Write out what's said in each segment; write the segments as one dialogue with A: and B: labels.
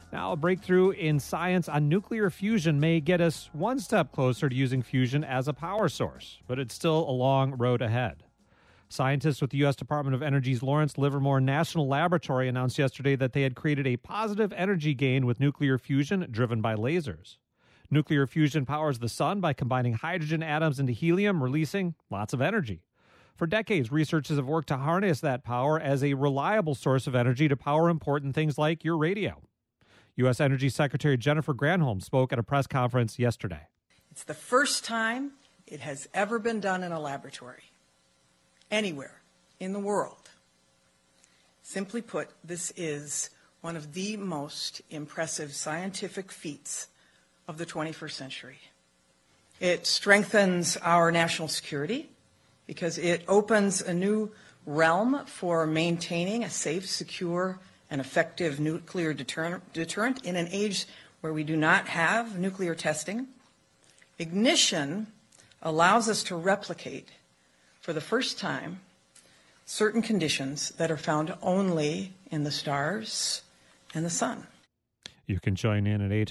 A: Now, a breakthrough in science on nuclear fusion may get us one step closer to using fusion as a power source, but it's still a long road ahead. Scientists with the U.S. Department of Energy's Lawrence Livermore National Laboratory announced yesterday that they had created a positive energy gain with nuclear fusion driven by lasers. Nuclear fusion powers the sun by combining hydrogen atoms into helium, releasing lots of energy. For decades, researchers have worked to harness that power as a reliable source of energy to power important things like your radio. U.S. Energy Secretary Jennifer Granholm spoke at a press conference yesterday.
B: It's the first time it has ever been done in a laboratory, anywhere in the world. Simply put, this is one of the most impressive scientific feats of the 21st century. It strengthens our national security because it opens a new realm for maintaining a safe, secure, and effective nuclear deterrent in an age where we do not have nuclear testing. Ignition allows us to replicate, for the first time, certain conditions that are found only in the stars and the sun.
A: You can join in at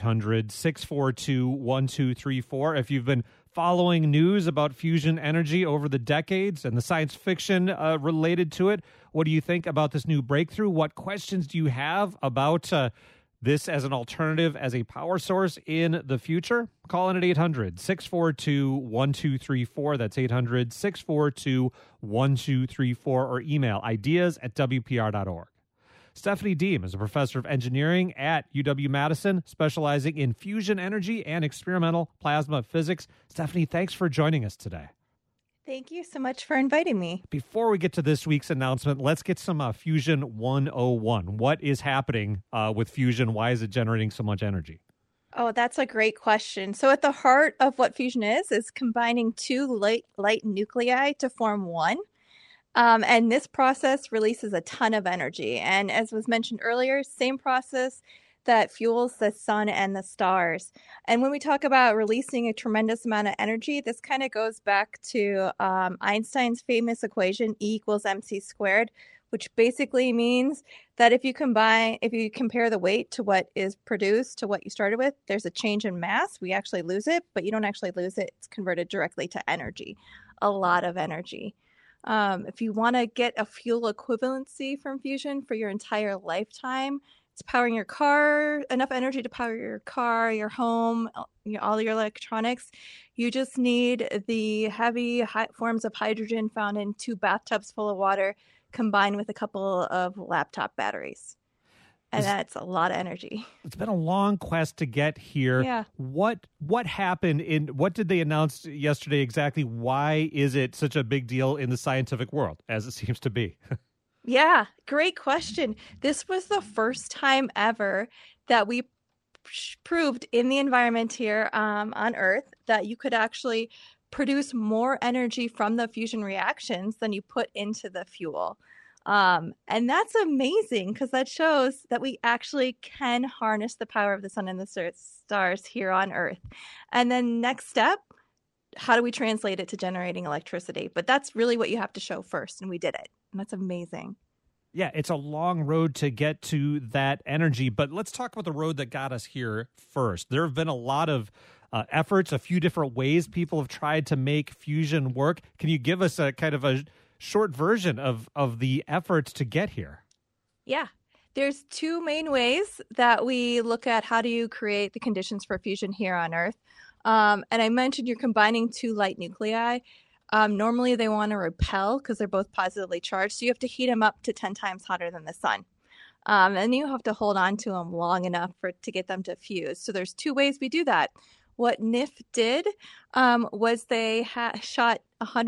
A: 800-642-1234. If you've been following news about fusion energy over the decades and the science fiction related to it, what do you think about this new breakthrough? What questions do you have about this as an alternative, as a power source in the future? Call in at 800-642-1234. That's 800-642-1234, or email ideas@wpr.org. Stephanie Deem is a professor of engineering at UW-Madison, specializing in fusion energy and experimental plasma physics. Stephanie, thanks for joining us today.
C: Thank you so much for inviting me.
A: Before we get to this week's announcement, let's get some Fusion 101. What is happening with fusion? Why is it generating so much energy?
C: Oh, that's a great question. So at the heart of what fusion is combining two light nuclei to form one. And this process releases a ton of energy. And as was mentioned earlier, same process that fuels the sun and the stars. And when we talk about releasing a tremendous amount of energy, this kind of goes back to Einstein's famous equation, E = mc squared, which basically means that if you compare the weight to what is produced to what you started with, there's a change in mass. We actually lose it, but you don't actually lose it. It's converted directly to energy, a lot of energy. If you want to get a fuel equivalency from fusion for your entire lifetime, it's powering your car, enough energy to power your car, your home, all your electronics. You just need the heavy forms of hydrogen found in 2 bathtubs full of water combined with a couple of laptop batteries. And that's a lot of energy.
A: It's been a long quest to get here.
C: Yeah.
A: What happened what did they announce yesterday exactly? Why is it such a big deal in the scientific world, as it seems to be?
C: Yeah, great question. This was the first time ever that we proved in the environment here on Earth that you could actually produce more energy from the fusion reactions than you put into the fuel. And that's amazing because that shows that we actually can harness the power of the sun and the stars here on Earth. And then next step, how do we translate it to generating electricity? But that's really what you have to show first, and we did it. And that's amazing.
A: Yeah, it's a long road to get to that energy, but let's talk about the road that got us here first. There have been a lot of efforts, a few different ways people have tried to make fusion work. Can you give us a kind of a short version of the efforts to get here?
C: Yeah. There's 2 main ways that we look at how do you create the conditions for fusion here on Earth. And I mentioned you're combining 2 light nuclei. Normally they want to repel because they're both positively charged. So you have to heat them up to 10 times hotter than the sun. And you have to hold on to them long enough to get them to fuse. So there's 2 ways we do that. What NIF did was they shot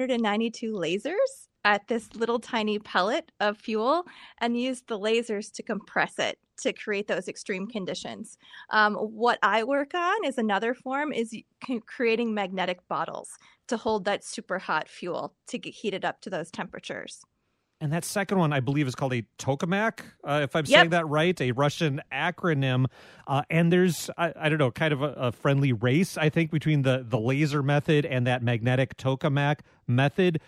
C: 192 lasers at this little tiny pellet of fuel and used the lasers to compress it to create those extreme conditions. What I work on is another form is creating magnetic bottles to hold that super hot fuel to get heated up to those temperatures.
A: And that second one, I believe, is called a tokamak, if I'm saying that right, a Russian acronym. And there's, I don't know, kind of a friendly race, I think, between the laser method and that magnetic tokamak method.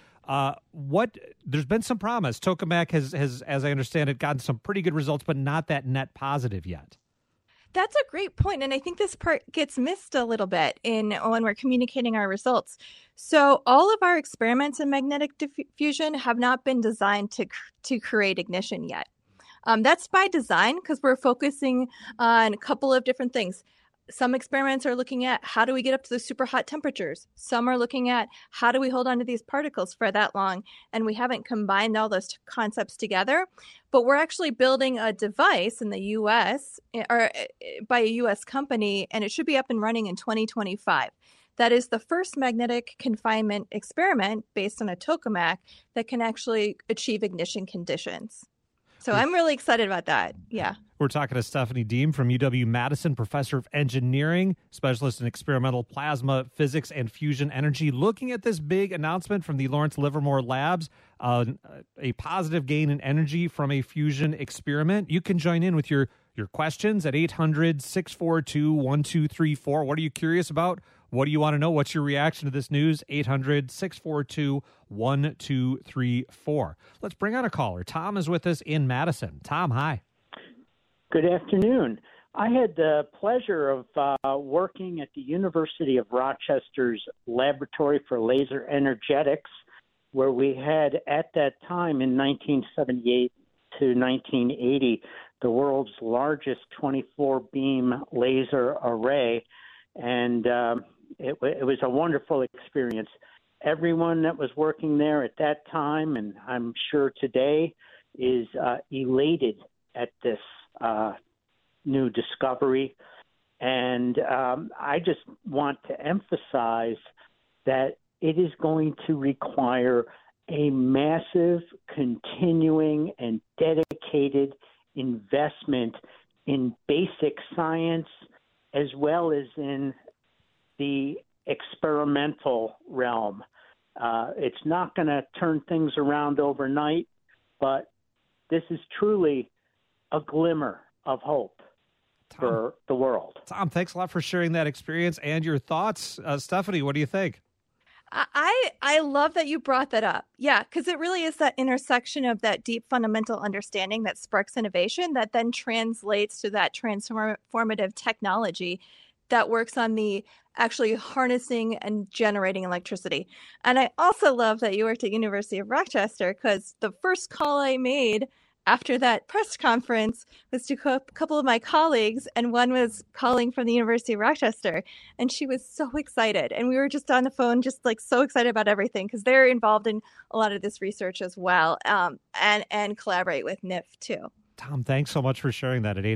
A: There's been some promise. Tokamak has, as I understand it, gotten some pretty good results, but not that net positive yet.
C: That's a great point, and I think this part gets missed a little bit when we're communicating our results. So all of our experiments in magnetic diffusion have not been designed to create ignition yet. That's by design because we're focusing on a couple of different things. Some experiments are looking at how do we get up to the super hot temperatures. Some are looking at how do we hold on to these particles for that long. And we haven't combined all those concepts together. But we're actually building a device in the U.S. or by a U.S. company, and it should be up and running in 2025. That is the first magnetic confinement experiment based on a tokamak that can actually achieve ignition conditions. So I'm really excited about that. Yeah.
A: We're talking to Stephanie Deem from UW-Madison, professor of engineering, specialist in experimental plasma physics and fusion energy, looking at this big announcement from the Lawrence Livermore Labs, a positive gain in energy from a fusion experiment. You can join in with your questions at 800-642-1234. What are you curious about? What do you want to know? What's your reaction to this news? 800-642-1234. Let's bring on a caller. Tom is with us in Madison. Tom, hi.
D: Good afternoon. I had the pleasure of working at the University of Rochester's Laboratory for Laser Energetics, where we had, at that time in 1978 to 1980, the world's largest 24-beam laser array. And it was a wonderful experience. Everyone that was working there at that time, and I'm sure today, is elated at this new discovery. And I just want to emphasize that it is going to require a massive, continuing, and dedicated investment in basic science as well as in the experimental realm. It's not going to turn things around overnight, but this is truly a glimmer of hope for the world.
A: Tom, thanks a lot for sharing that experience and your thoughts. Stephanie, what do you think?
C: I love that you brought that up. Yeah, because it really is that intersection of that deep fundamental understanding that sparks innovation that then translates to that transformative technology that works on the actually harnessing and generating electricity. And I also love that you worked at University of Rochester because the first call I made after that press conference was to a couple of my colleagues, and one was calling from the University of Rochester, and she was so excited. And we were just on the phone, just like so excited about everything because they're involved in a lot of this research as well, and collaborate with NIF too.
A: Tom, thanks so much for sharing that at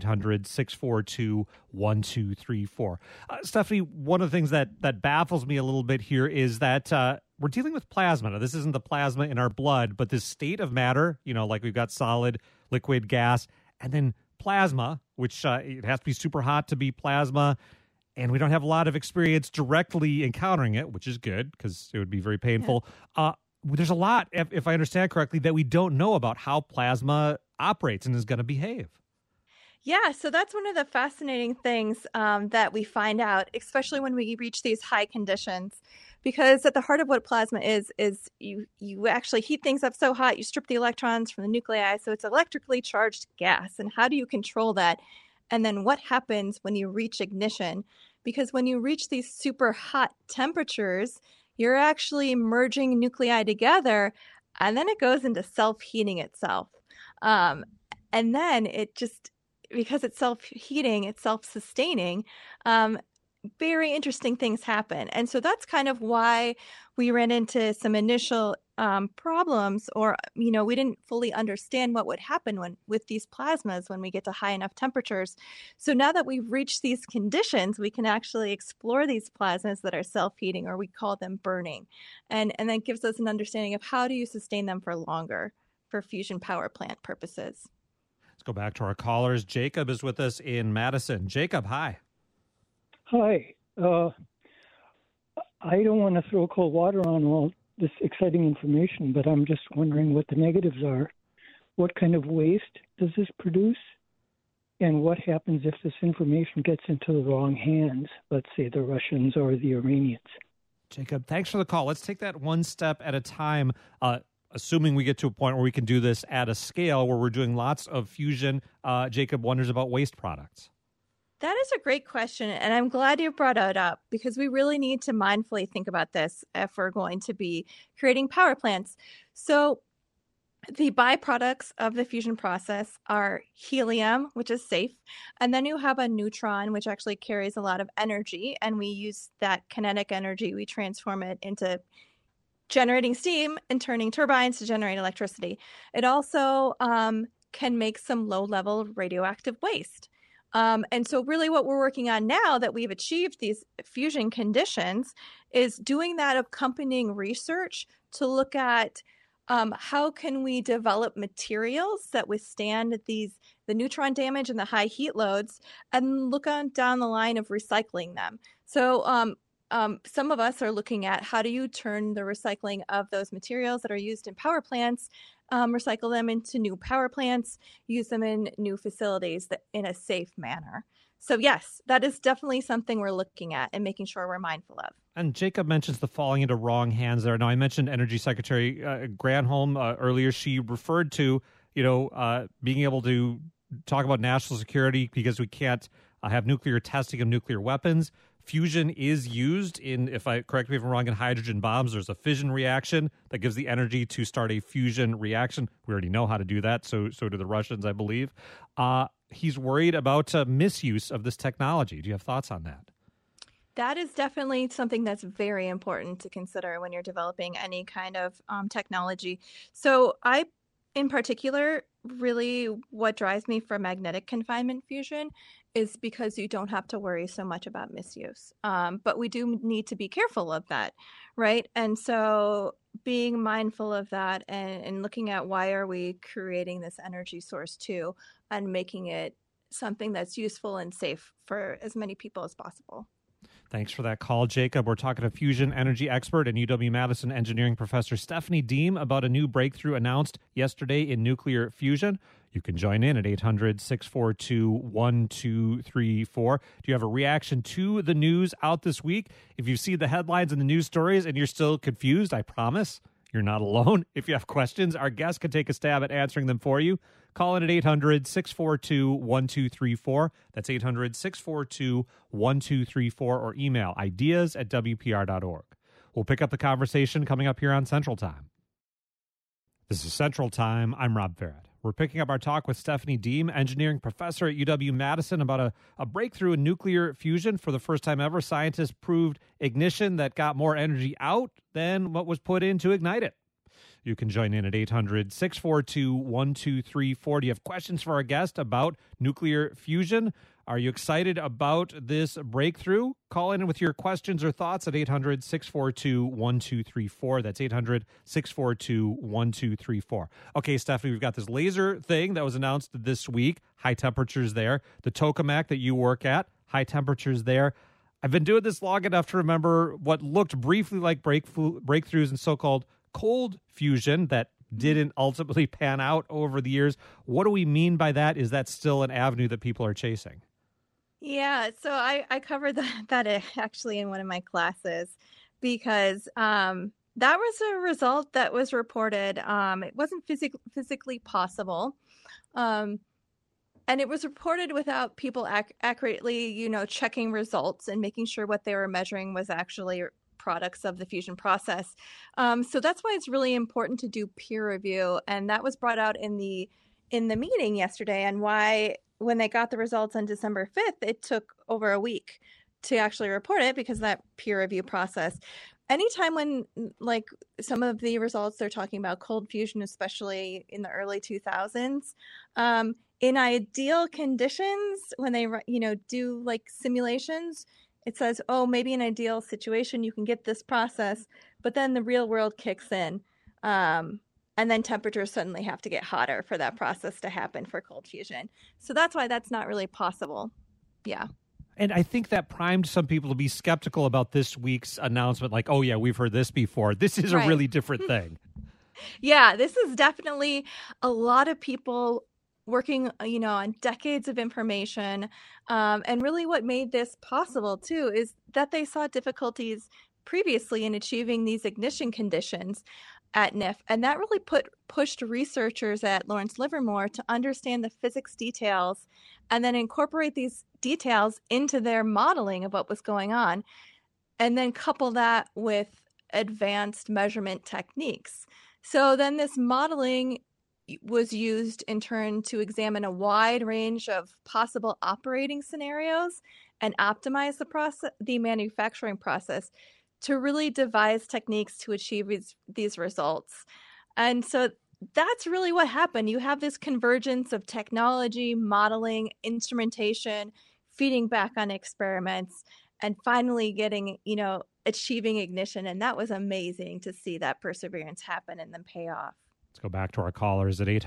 A: 800-642-1234. Stephanie, one of the things that baffles me a little bit here is that we're dealing with plasma. Now, this isn't the plasma in our blood, but this state of matter, like we've got solid, liquid, gas, and then plasma, which it has to be super hot to be plasma. And we don't have a lot of experience directly encountering it, which is good because it would be very painful. Yeah. There's a lot, if I understand correctly, that we don't know about how plasma operates and is going to behave.
C: Yeah, so that's one of the fascinating things that we find out, especially when we reach these high conditions, because at the heart of what plasma is you actually heat things up so hot, you strip the electrons from the nuclei, so it's electrically charged gas. And how do you control that? And then what happens when you reach ignition? Because when you reach these super hot temperatures, you're actually merging nuclei together, and then it goes into self-heating itself. And then it just, because it's self-heating, it's self-sustaining, very interesting things happen. And so that's kind of why we ran into some initial problems, or, we didn't fully understand what would happen with these plasmas when we get to high enough temperatures. So now that we've reached these conditions, we can actually explore these plasmas that are self-heating, or we call them burning. And that gives us an understanding of how do you sustain them for longer for fusion power plant purposes.
A: Let's go back to our callers. Jacob is with us in Madison. Jacob, hi.
E: Hi. I don't want to throw cold water on all this exciting information, but I'm just wondering what the negatives are. What kind of waste does this produce? And what happens if this information gets into the wrong hands, let's say the Russians or the Iranians?
A: Jacob, thanks for the call. Let's take that one step at a time, assuming we get to a point where we can do this at a scale where we're doing lots of fusion. Jacob wonders about waste products.
C: That is a great question, and I'm glad you brought it up because we really need to mindfully think about this if we're going to be creating power plants. So the byproducts of the fusion process are helium, which is safe, and then you have a neutron, which actually carries a lot of energy, and we use that kinetic energy, we transform it into generating steam and turning turbines to generate electricity. It also can make some low-level radioactive waste. And so really what we're working on now that we've achieved these fusion conditions is doing that accompanying research to look at how can we develop materials that withstand the neutron damage and the high heat loads, and look on down the line of recycling them. So some of us are looking at how do you turn the recycling of those materials that are used in power plants, recycle them into new power plants, use them in new facilities in a safe manner. So yes, that is definitely something we're looking at and making sure we're mindful of.
A: And Jacob mentions the falling into wrong hands there. Now, I mentioned Energy Secretary Granholm earlier. She referred to, being able to talk about national security because we can't have nuclear testing of nuclear weapons. Fusion is used correct me if I'm wrong, in hydrogen bombs. There's a fission reaction that gives the energy to start a fusion reaction. We already know how to do that. So do the Russians, I believe. He's worried about misuse of this technology. Do you have thoughts on that?
C: That is definitely something that's very important to consider when you're developing any kind of technology. So in particular, really what drives me for magnetic confinement fusion is because you don't have to worry so much about misuse. But we do need to be careful of that, right? And so being mindful of that and looking at why are we creating this energy source too, and making it something that's useful and safe for as many people as possible.
A: Thanks for that call, Jacob. We're talking to fusion energy expert and UW-Madison engineering professor Stephanie Deem about a new breakthrough announced yesterday in nuclear fusion. You can join in at 800-642-1234. Do you have a reaction to the news out this week? If you see the headlines and the news stories and you're still confused, I promise you're not alone. If you have questions, our guest can take a stab at answering them for you. Call in at 800-642-1234. That's 800-642-1234, or email ideas@wpr.org. We'll pick up the conversation coming up here on Central Time. This is Central Time. I'm Rob Farrett. We're picking up our talk with Stephanie Deem, engineering professor at UW-Madison, about a breakthrough in nuclear fusion. For the first time ever, scientists proved ignition that got more energy out than what was put in to ignite it. You can join in at 800-642-1234. Do you have questions for our guest about nuclear fusion? Are you excited about this breakthrough? Call in with your questions or thoughts at 800-642-1234. That's 800-642-1234. Okay, Stephanie, we've got this laser thing that was announced this week. High temperatures there. The tokamak that you work at, high temperatures there. I've been doing this long enough to remember what looked briefly like breakthroughs in so-called cold fusion that didn't ultimately pan out over the years. What do we mean by that? Is that still an avenue that people are chasing?
C: Yeah, so I covered that actually in one of my classes because that was a result that was reported. It wasn't physically possible. And it was reported without people accurately, checking results and making sure what they were measuring was actually products of the fusion process. So that's why it's really important to do peer review. And that was brought out in the meeting yesterday, and why when they got the results on December 5th, it took over a week to actually report it because of that peer review process. Anytime when some of the results they're talking about cold fusion, especially in the early 2000s, in ideal conditions, when they do simulations, it says, oh, maybe in an ideal situation you can get this process, but then the real world kicks in, and then temperatures suddenly have to get hotter for that process to happen for cold fusion. So that's why that's not really possible. Yeah.
A: And I think that primed some people to be skeptical about this week's announcement, like, oh, yeah, we've heard this before. This is a really different thing.
C: Yeah, this is definitely a lot of people working, on decades of information. And really what made this possible, too, is that they saw difficulties previously in achieving these ignition conditions. at NIF, and that really pushed researchers at Lawrence Livermore to understand the physics details and then incorporate these details into their modeling of what was going on, and then couple that with advanced measurement techniques. So then this modeling was used in turn to examine a wide range of possible operating scenarios and optimize the manufacturing process to really devise techniques to achieve these results. And so that's really what happened. You have this convergence of technology, modeling, instrumentation, feeding back on experiments, and finally getting, achieving ignition. And that was amazing to see that perseverance happen and then pay off.
A: Let's go back to our callers at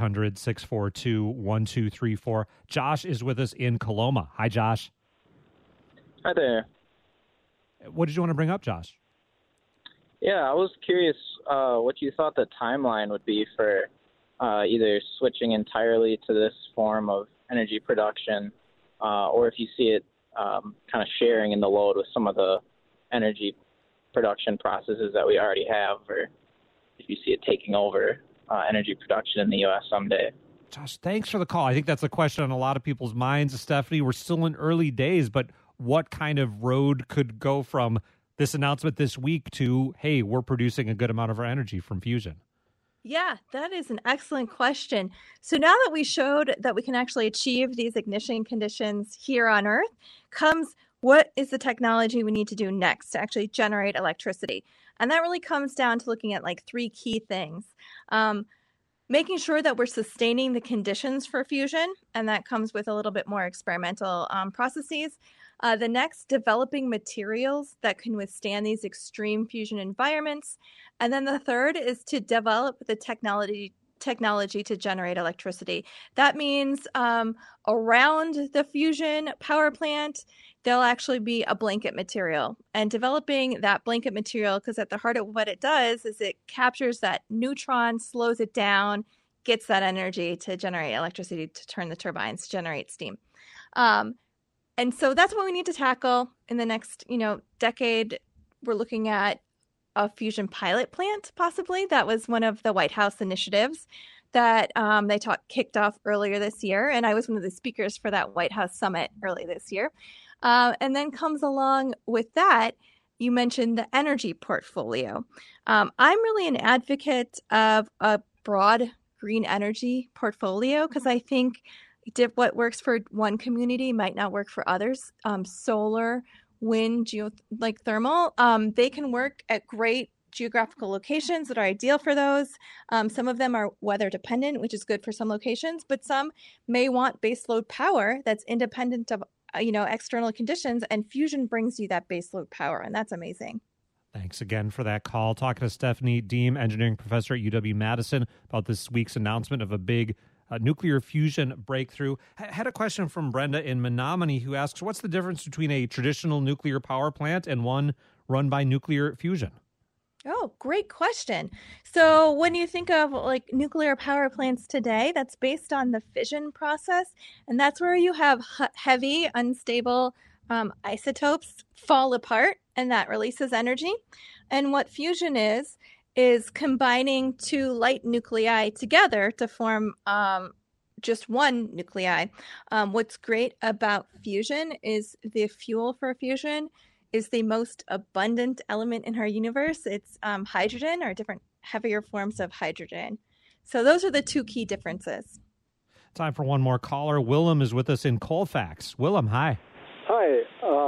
A: 800-642-1234. Josh is with us in Coloma. Hi, Josh.
F: Hi there.
A: What did you want to bring up, Josh?
F: Yeah, I was curious what you thought the timeline would be for either switching entirely to this form of energy production or if you see it kind of sharing in the load with some of the energy production processes that we already have, or if you see it taking over energy production in the U.S. someday.
A: Josh, thanks for the call. I think that's a question on a lot of people's minds, Stephanie. We're still in early days, but what kind of road could go from this announcement this week to, hey, we're producing a good amount of our energy from fusion?
C: Yeah, that is an excellent question. So now that we showed that we can actually achieve these ignition conditions here on Earth, comes what is the technology we need to do next to actually generate electricity? And that really comes down to looking at like three key things. Making sure that we're sustaining the conditions for fusion, and that comes with a little bit more experimental processes. The next, developing materials that can withstand these extreme fusion environments. And then the third is to develop the technology to generate electricity. That means around the fusion power plant, there'll actually be a blanket material. And developing that blanket material, because at the heart of what it does is it captures that neutron, slows it down, gets that energy to generate electricity, to turn the turbines, generate steam. And so that's what we need to tackle in the next, decade. We're looking at a fusion pilot plant, possibly. That was one of the White House initiatives that they kicked off earlier this year. And I was one of the speakers for that White House summit early this year. And then comes along with that, you mentioned the energy portfolio. I'm really an advocate of a broad green energy portfolio because I think what works for one community might not work for others. Solar, wind, thermal, they can work at great geographical locations that are ideal for those. Some of them are weather dependent, which is good for some locations, but some may want baseload power that's independent of external conditions, and fusion brings you that baseload power, and that's amazing.
A: Thanks again for that call. Talking to Stephanie Deem, engineering professor at UW-Madison, about this week's announcement of a big nuclear fusion breakthrough. Had a question from Brenda in Menominee who asks, what's the difference between a traditional nuclear power plant and one run by nuclear fusion?
C: Oh, great question. So when you think of nuclear power plants today, that's based on the fission process. And that's where you have heavy, unstable isotopes fall apart, and that releases energy. And what fusion is combining two light nuclei together to form just one nuclei. What's great about fusion is the fuel for fusion is the most abundant element in our universe. It's hydrogen, or different heavier forms of hydrogen. So those are the two key differences.
A: Time for one more caller. Willem is with us in Colfax. Willem, hi.
G: Hi.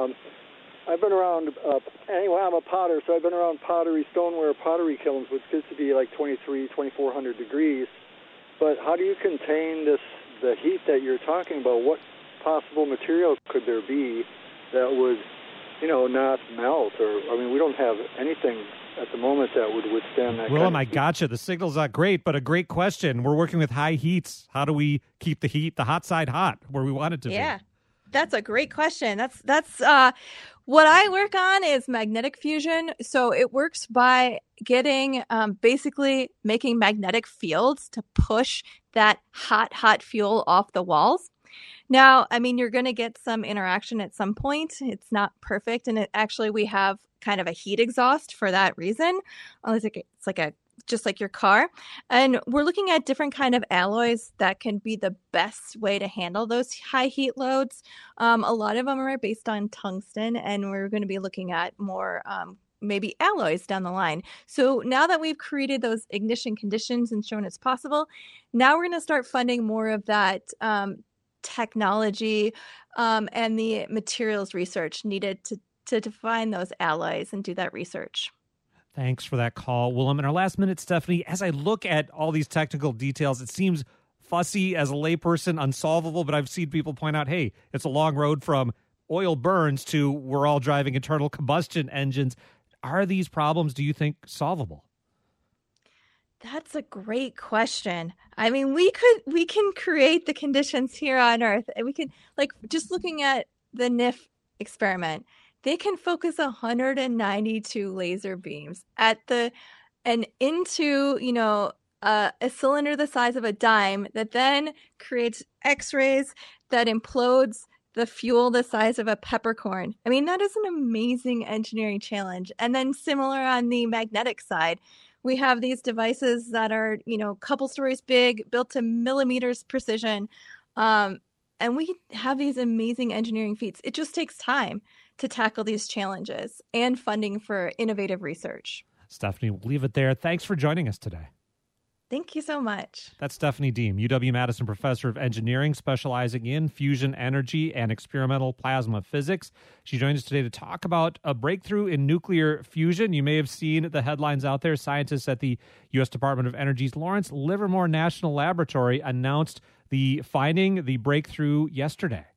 G: I've been around, anyway, I'm a potter, so I've been around pottery, stoneware pottery kilns, which gets to be like 2,400 degrees. But how do you contain the heat that you're talking about? What possible material could there be that would, not melt? We don't have anything at the moment that would withstand that.
A: Willem, I gotcha. The signal's not great, but a great question. We're working with high heats. How do we keep the hot side hot where we want it to be?
C: Yeah, that's a great question. That's what I work on is magnetic fusion. So it works by getting, basically making magnetic fields to push that hot fuel off the walls. Now, you're going to get some interaction at some point. It's not perfect. And we have kind of a heat exhaust for that reason. It's like a just like your car. And we're looking at different kind of alloys that can be the best way to handle those high heat loads. A lot of them are based on tungsten, and we're going to be looking at more maybe alloys down the line. So now that we've created those ignition conditions and shown it's possible, now we're going to start funding more of that technology and the materials research needed to define those alloys and do that research.
A: Thanks for that call, Willem. In our last minute, Stephanie, as I look at all these technical details, it seems fussy as a layperson, unsolvable, but I've seen people point out, hey, it's a long road from oil burns to we're all driving internal combustion engines. Are these problems, do you think, solvable?
C: That's a great question. I mean, we can create the conditions here on Earth. And we can, like, just looking at the NIF experiment, they can focus 192 laser beams into, you know, a cylinder the size of a dime that then creates X-rays that implodes the fuel the size of a peppercorn. I mean, that is an amazing engineering challenge. And then similar on the magnetic side, we have these devices that are, you know, a couple stories big, built to millimeters precision. And we have these amazing engineering feats. It just takes time to tackle these challenges and funding for innovative research.
A: Stephanie, we'll leave it there. Thanks for joining us today.
C: Thank you so much.
A: That's Stephanie Deem, UW-Madison professor of engineering, specializing in fusion energy and experimental plasma physics. She joins us today to talk about a breakthrough in nuclear fusion. You may have seen the headlines out there. Scientists at the U.S. Department of Energy's Lawrence Livermore National Laboratory announced the breakthrough yesterday.